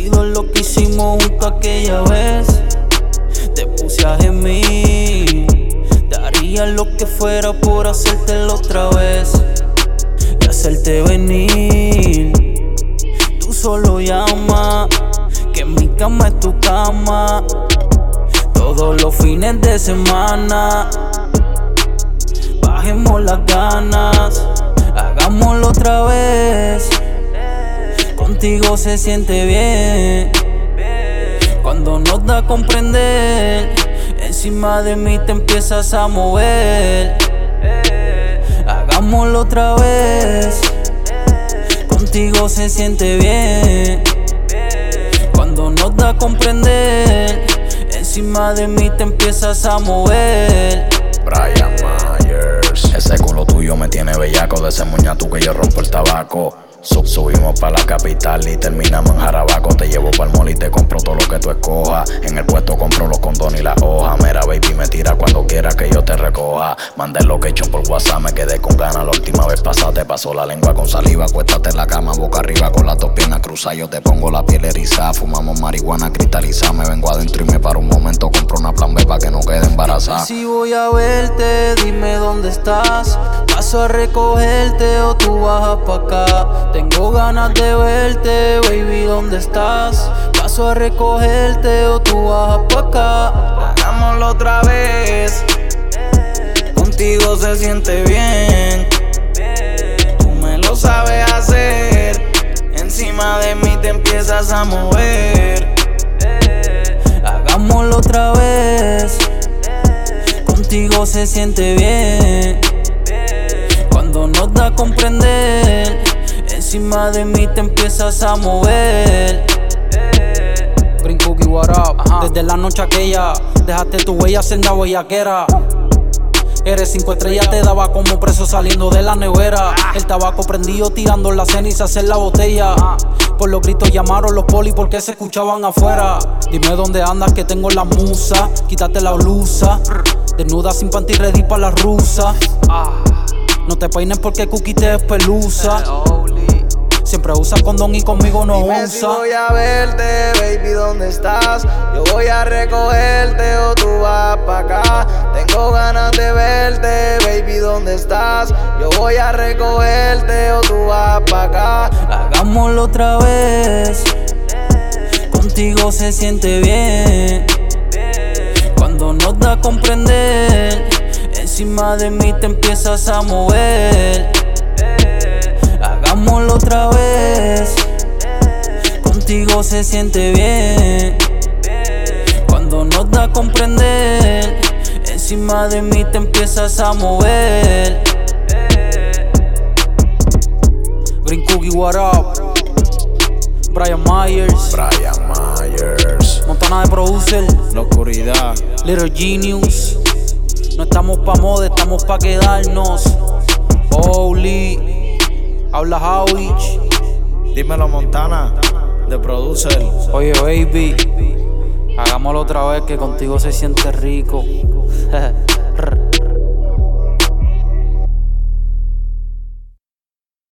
olvido lo que hicimos junto aquella vez. Te puse a gemir, daría lo que fuera por hacértelo otra vez y hacerte venir. Tú solo llama, que mi cama es tu cama. Todos los fines de semana bajemos las ganas, hagámoslo otra vez. Contigo se siente bien cuando nos da a comprender. Encima de mí te empiezas a mover. Hagámoslo otra vez. Contigo se siente bien cuando nos da a comprender. Encima de mí te empiezas a mover. Brian Myers, ese culo tuyo me tiene bellaco. De ese muñato que yo rompo el tabaco. Subimos pa' la capital y terminamos en Jarabaco. Te llevo pa'l mall y te compro todo lo que tú escojas. En el puesto compro los condones y las hojas. Mira, baby, me tira cuando quieras que yo te recoja. Mandé el location por WhatsApp, me quedé con ganas. La última vez pasada te pasó la lengua con saliva. Acuéstate en la cama, boca arriba con las dos piernas cruzadas. Yo te pongo la piel erizada. Fumamos marihuana cristalizada. Me vengo adentro y me paro un momento. Compro una plan B pa' que no quede embarazada. Si voy a verte, dime dónde estás. Paso a recogerte o tú bajas pa' acá. Tengo ganas de verte, baby, ¿dónde estás? Paso a recogerte o tú bajas pa' acá. Hagámoslo otra vez. Contigo se siente bien. Tú me lo sabes hacer. Encima de mí te empiezas a mover. Hagámoslo otra vez. Contigo se siente bien cuando nos da a comprender. Encima de mí te empiezas a mover. Green Cookie, what up? Desde la noche aquella, dejaste tu huella senda bellaquera. Eres 5 estrellas, te daba como preso saliendo de la nevera. El tabaco prendido tirando la ceniza en la botella. Por los gritos llamaron los polis porque se escuchaban afuera. Dime dónde andas que tengo la musa. Quítate la blusa, desnuda sin panty ready pa' la rusa. No te peines porque Cookie te espeluza. Siempre usa condón y conmigo no Dime usa. si voy a verte, baby, ¿dónde estás? Yo voy a recogerte o tú vas pa' acá. Tengo ganas de verte, baby, ¿dónde estás? Yo voy a recogerte o tú vas pa' acá. Hagámoslo otra vez. Contigo se siente bien cuando nos da a comprender. Encima de mí te empiezas a mover. Hagámoslo otra vez. Contigo se siente bien cuando nos da a comprender. Encima de mí te empiezas a mover. Green Cookie, what up? Brian Myers, Montana de producer, La oscuridad. Little Genius. No estamos pa' moda, estamos pa' quedarnos. Holy, habla Howich. Dímelo, Montana, de producer. Oye, baby, hagámoslo otra vez que contigo se siente rico.